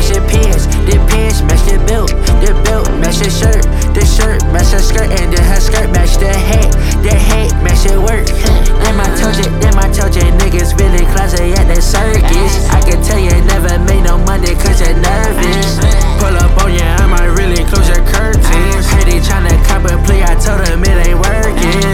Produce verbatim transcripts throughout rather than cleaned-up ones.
match the pants, the pants match the belt, the belt match the shirt, the shirt match the skirt, and then her skirt match the hat, the hat match the work. Then I told you, then I told you niggas really closet at the circus. I can tell you never made no money cause you're nervous. Pull up on you, I might really close your curtains. Hey, they tryna cop a play, I told them it ain't working.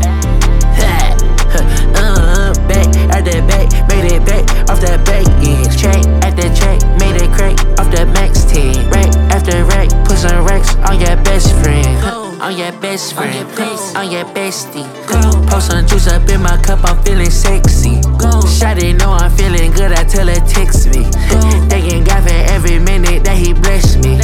Uh, back at the back, made it back off the back end. Track at the track, made it crack off the max ten. Rack after rack, put some racks on your best friend. On your best friend, on your bestie. Post some juice up in my cup, I'm feeling sexy. Shawty know I'm feeling good, I tell her text me. Thanking God for every minute that he blessed me.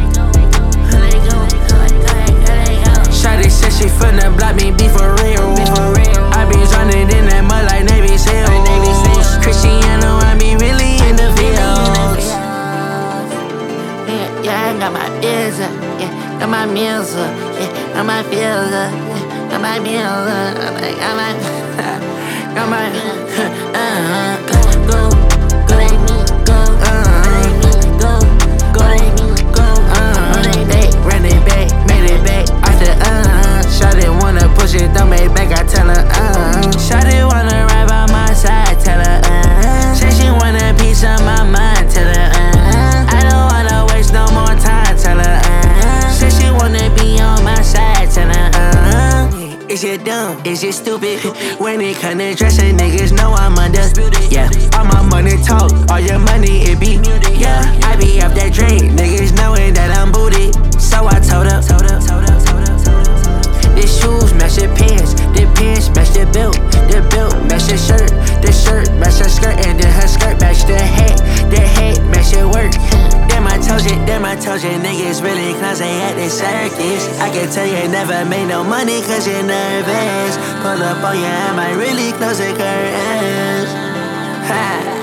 Shawty said she finna block me, be for real. I be running in that mud like Navy SEALs. Cristiano, I be really in the fields. Yeah, yeah, I got my ears up, yeah, got my meals up, yeah, got my feels up, yeah, got my meals up, got my, got my, uh, go, go, go, uh, go, go, go, uh, they ran it back, made it back, off the, uh, shawty wanna push it, don't make back, I tell her, uh, shawty wanna ride by my side, tell her, uh, say she wanna piece of my mind, tell her, uh, I don't wanna waste no more time, tell her, uh, say she wanna be on my side, tell her, uh, is you dumb? Is you stupid? When it come to dressing, niggas know I'm undisputed. Yeah, all my money talk, all your money it be muted. Yeah, I be up that drink, niggas knowing that I'm booted. So I told up, told up, told up, told up, told up. The shoes match the pants, the pants match the belt, the belt match the shirt, the shirt match the skirt, and then her skirt match the hat, the hat match the work. Damn, I told you, damn, I told you niggas really cause they at the circus. I can tell you never made no money cause you're nervous. Pull up on you, I might really close the curtains. Ha.